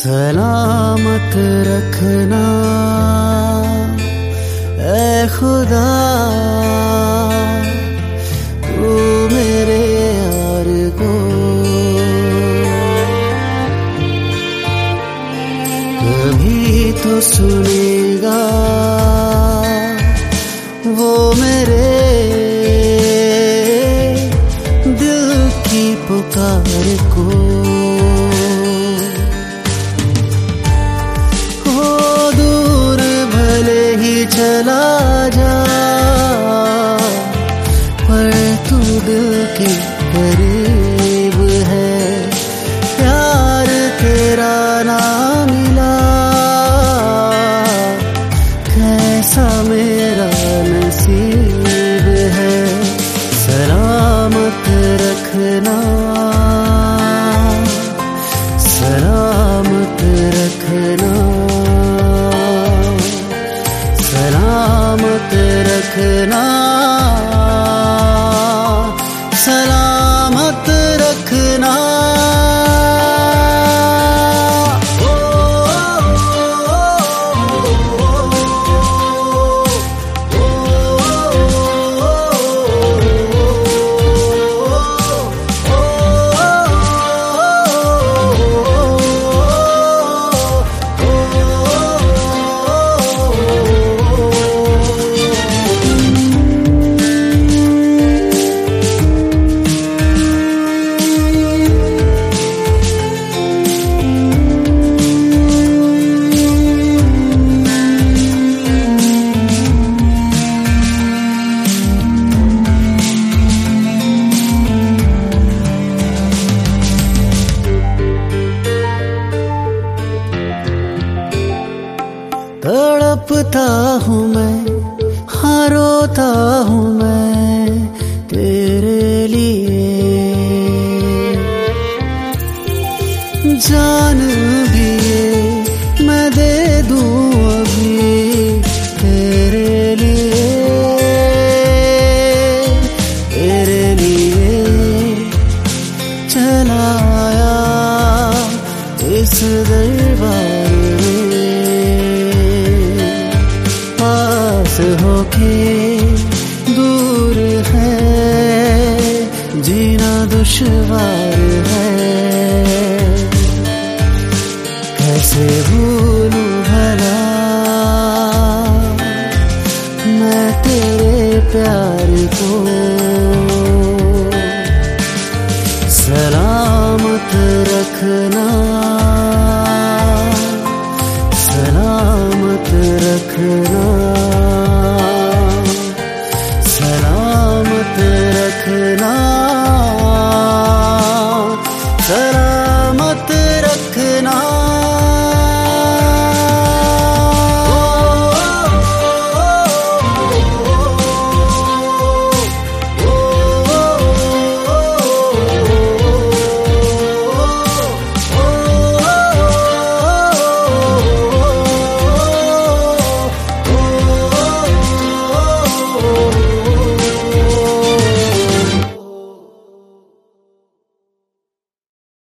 सलामत रखना ऐ खुदा, तू मेरे यार को कभी तो सुनेगा वो मेरे दिल की पुकार को। चला जा पर तू दिल के करीब है, प्यार तेरा ना मिला कैसा मेरा नसीब है। सलामत रखना, सलामत रखना, सलामत रखना, सलामत रखना। तड़पता हूँ मैं, हाँ रोता हूँ मैं तेरे लिए, जान भी ये मैं दे दूँ अभी तेरे लिए, तेरे लिए चला आया इस दरबार होके। दूर है जीना दुश्वार है, कैसे भूलूं भला मैं तेरे प्यार को। सलामत रखना, सलामत रखना,